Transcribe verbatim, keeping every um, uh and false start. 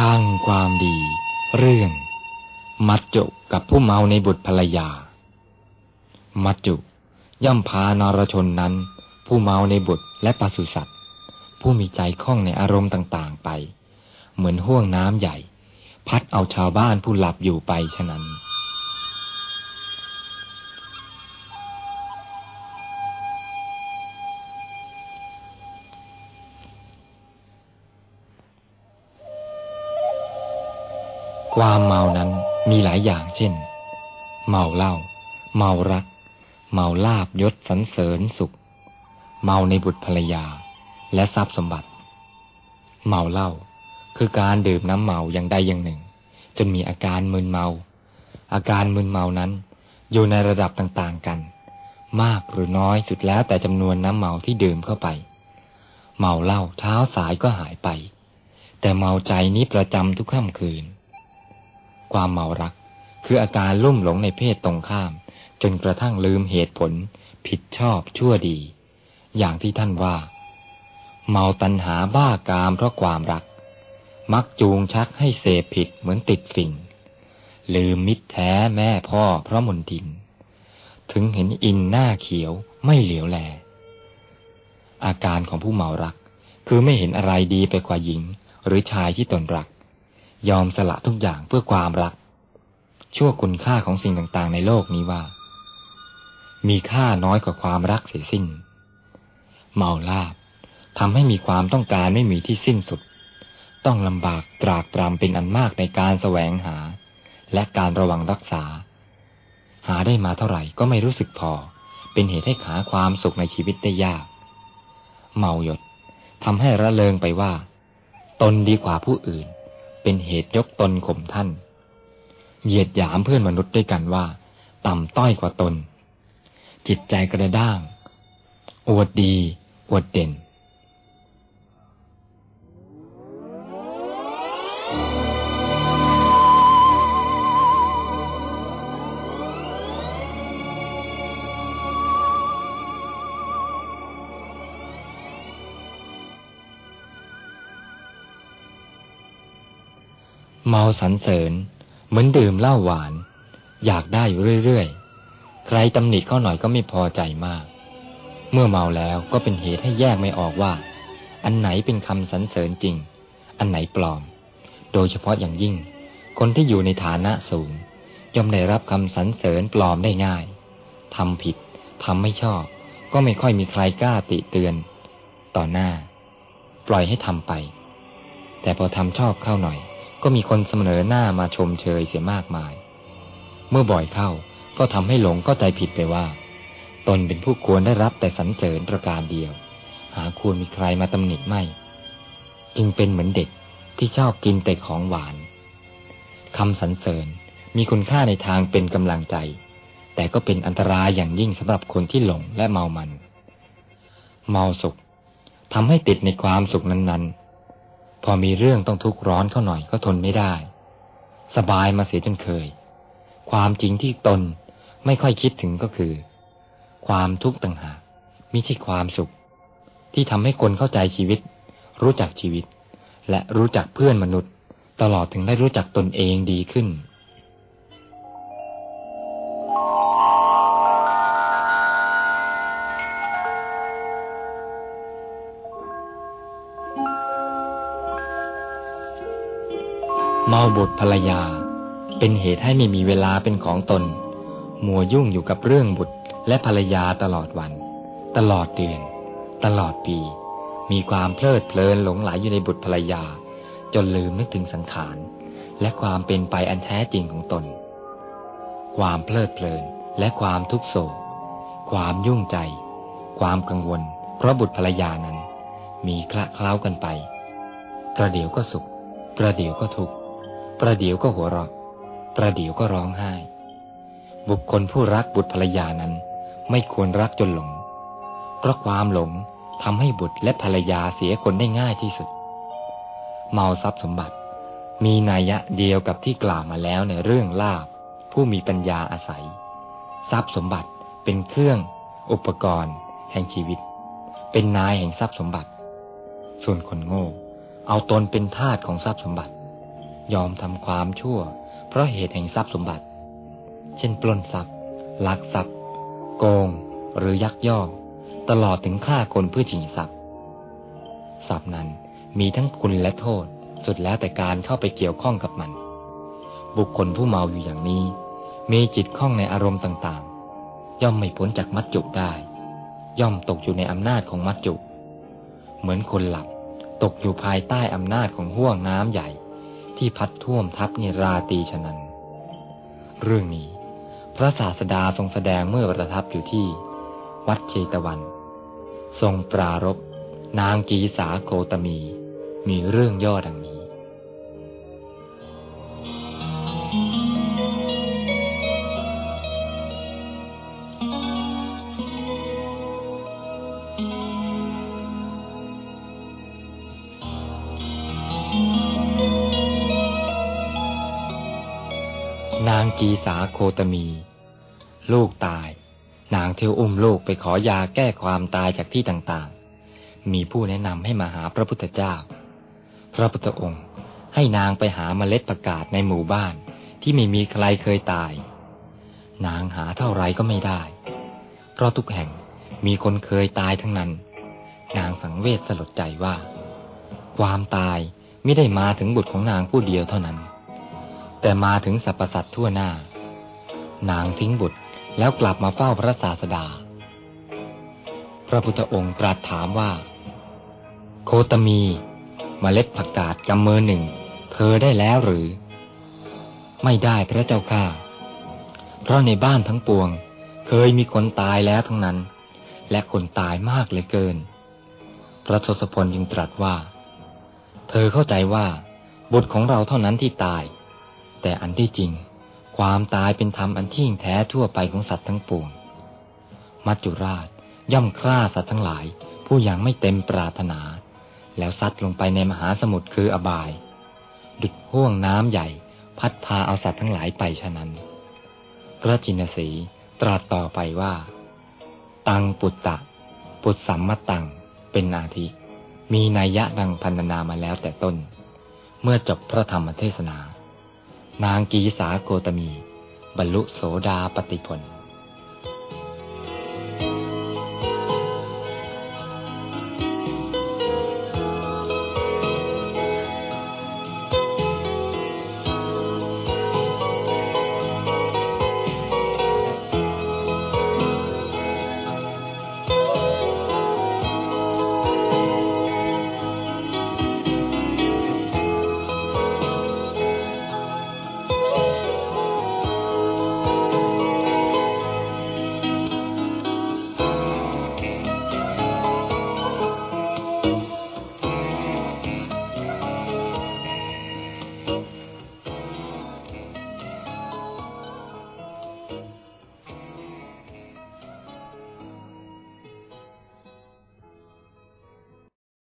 ช่างความดีเรื่องมัจจุกับผู้เมาในบุตรภรรยามัจจุย่อมพานรชนนั้นผู้เมาในบุตรและปศุสัตว์ผู้มีใจคล่องในอารมณ์ต่างๆไปเหมือนห้วงน้ำใหญ่พัดเอาชาวบ้านผู้หลับอยู่ไปฉะนั้นความเมานั้นมีหลายอย่างเช่นเมาเหล้าเมารักเมาลาภยศสรรเสริญสุขเมาในบุตรภรรยาและทรัพย์สมบัติเมาเหล้าคือการดื่มน้ำเมาอย่างใดอย่างหนึ่งจนมีอาการมึนเมาอาการมึนเมานั้นอยู่ในระดับต่างๆกันมากหรือน้อยสุดแล้วแต่จำนวนน้ำเมาที่ดื่มเข้าไปเมาเหล้าเช้าสายก็หายไปแต่เมาใจนี้ประจำทุกค่ำคืนความเมารักคืออาการลุ่มหลงในเพศตรงข้ามจนกระทั่งลืมเหตุผลผิดชอบชั่วดีอย่างที่ท่านว่าเมาตัณหาบ้ากามเพราะความรักมักจูงชักให้เสพผิดเหมือนติดฝิ่นลืมมิตรแท้แม่พ่อเพราะมนทินถึงเห็นอินหน้าเขียวไม่เหลียวแลอาการของผู้เมารักคือไม่เห็นอะไรดีไปกว่าหญิงหรือชายที่ตนรักยอมสละทุกอย่างเพื่อความรักชั่วคุณค่าของสิ่งต่างๆในโลกนี้ว่ามีค่าน้อยกว่าความรักเสียสิ้นเมาลาภทำให้มีความต้องการไม่มีที่สิ้นสุดต้องลำบากตรากตรำเป็นอันมากในการแสวงหาและการระวังรักษาหาได้มาเท่าไหร่ก็ไม่รู้สึกพอเป็นเหตุให้หาความสุขในชีวิตได้ยากเมายศทำให้ระเริงไปว่าตนดีกว่าผู้อื่นเป็นเหตุยกตนข่มท่านเหยียดหยามเพื่อนมนุษย์ด้วยกันว่าต่ำต้อยกว่าตนจิตใจกระด้างอวดดีอวดเด่นเมาสรรเสริญเหมือนดื่มเหล้าหวานอยากได้อยู่เรื่อยๆใครตำหนิเขาหน่อยก็ไม่พอใจมากเมื่อเมาแล้วก็เป็นเหตุให้แยกไม่ออกว่าอันไหนเป็นคำสรรเสริญจริงอันไหนปลอมโดยเฉพาะอย่างยิ่งคนที่อยู่ในฐานะสูงย่อมได้รับคำสรรเสริญปลอมได้ง่ายทำผิดทำไม่ชอบก็ไม่ค่อยมีใครกล้าติเตือนต่อหน้าปล่อยให้ทำไปแต่พอทำชอบเข้าหน่อยก็มีคนเสนอหน้ามาชมเชยเสียมากมายเมื่อบ่อยเข้าก็ทำให้หลงเข้าใจผิดไปว่าตนเป็นผู้ควรได้รับแต่สรรเสริญประการเดียวหาควรมีใครมาตำหนิไม่จึงเป็นเหมือนเด็กที่ชอบกินแต่ของหวานคำสรรเสริญมีคุณค่าในทางเป็นกำลังใจแต่ก็เป็นอันตรายอย่างยิ่งสำหรับคนที่หลงและเมามันเมาสุขทำให้ติดในความสุขนั้นๆพอมีเรื่องต้องทุกข์ร้อนเข้าหน่อยก็ทนไม่ได้สบายมาเสียจนเคยความจริงที่ตนไม่ค่อยคิดถึงก็คือความทุกข์ต่างหากมิใช่ความสุขที่ทำให้คนเข้าใจชีวิตรู้จักชีวิตและรู้จักเพื่อนมนุษย์ตลอดถึงได้รู้จักตนเองดีขึ้นเมาบุตรภรรยาเป็นเหตุให้ไม่มีเวลาเป็นของตนมัวยุ่งอยู่กับเรื่องบุตรและภรรยาตลอดวันตลอดเดือนตลอดปีมีความเพลิดเพลินหลงไหลอยู่ในบุตรภรรยาจนลืมนึกถึงสังขารและความเป็นไปอันแท้จริงของตนความเพลิดเพลินและความทุกโศกความยุ่งใจความกังวลเพราะบุตรภรรยานั้นมีคละเคล้ากันไปประเดี๋ยวก็สุขประเดี๋ยวก็ทุกข์ประเดี๋ยวก็หัวเราะประเดี๋ยวก็ร้องไห้บุคคลผู้รักบุตรภรรยานั้นไม่ควรรักจนหลงเพราะความหลงทำให้บุตรและภรรยาเสียคนได้ง่ายที่สุดเมาทรัพย์สมบัติมีนัยยะเดียวกับที่กล่าวมาแล้วในเรื่องลาภผู้มีปัญญาอาศัยทรัพย์สมบัติเป็นเครื่องอุปกรณ์แห่งชีวิตเป็นนายแห่งทรัพย์สมบัติส่วนคนโง่เอาตนเป็นทาสของทรัพย์สมบัติยอมทำความชั่วเพราะเหตุแห่งทรัพย์สมบัติเช่นปล้นทรัพย์ลักทรัพย์โกงหรือยักยอกตลอดถึงฆ่าคนเพื่อชิงทรัพย์ทรัพย์นั้นมีทั้งคุณและโทษสุดแล้วแต่การเข้าไปเกี่ยวข้องกับมันบุคคลผู้เมาอยู่อย่างนี้มีจิตคล่องในอารมณ์ต่างๆย่อมไม่พ้นจากมัจจุได้ย่อมตกอยู่ในอำนาจของมัจจุเหมือนคนหลับตกอยู่ภายใต้อำนาจของห้วงน้ำใหญ่ที่พัดท่วมทับนิราตรีฉะนั้นเรื่องนี้พระศาสดาทรงแสดงเมื่อประทับอยู่ที่วัดเชตวันทรงปรารภนางกีสาโคตมีมีเรื่องย่อดังนี้นางกีสาโคตมีลูกตายนางเที่ยวอุ้มลูกไปขอยาแก้ความตายจากที่ต่างๆมีผู้แนะนำให้มาหาพระพุทธเจ้าพระพุทธองค์ให้นางไปหาเมล็ดผักกาดในหมู่บ้านที่ไม่มีใครเคยตายนางหาเท่าไรก็ไม่ได้เพราะทุกแห่งมีคนเคยตายทั้งนั้นนางสังเวชสลดใจว่าความตายไม่ได้มาถึงบุตรของนางผู้เดียวเท่านั้นแต่มาถึงสรรพสัตว์ทั่วหน้านางทิ้งบุตรแล้วกลับมาเฝ้าพระศาสดาพระพุทธองค์ตรัสถามว่าโคตมีเมล็ดผักกาดกำมือหนึ่งเธอได้แล้วหรือไม่ได้พระเจ้าข้าเพราะในบ้านทั้งปวงเคยมีคนตายแล้วทั้งนั้นและคนตายมากเหลือเกินพระทศพลจึงตรัสว่าเธอเข้าใจว่าบุตรของเราเท่านั้นที่ตายแต่อันที่จริงความตายเป็นธรรมอันที่แท้ทั่วไปของสัตว์ทั้งปวงมัจจุราชย่อมฆ่าสัตว์ทั้งหลายผู้ยังไม่เต็มปรารถนาแล้วซัดลงไปในมหาสมุทรคืออบายดุจห้วงน้ำใหญ่พัดพาเอาสัตว์ทั้งหลายไปฉะนั้นพระจินสีตรัสต่อไปว่าตังปุตตะปุตสัมมตังเป็นอาทิมีนัยยะดังพรรณนามาแล้วแต่ต้นเมื่อจบพระธรรมเทศนานางกีสาโคตมีบรรลุโสดาปัตติผล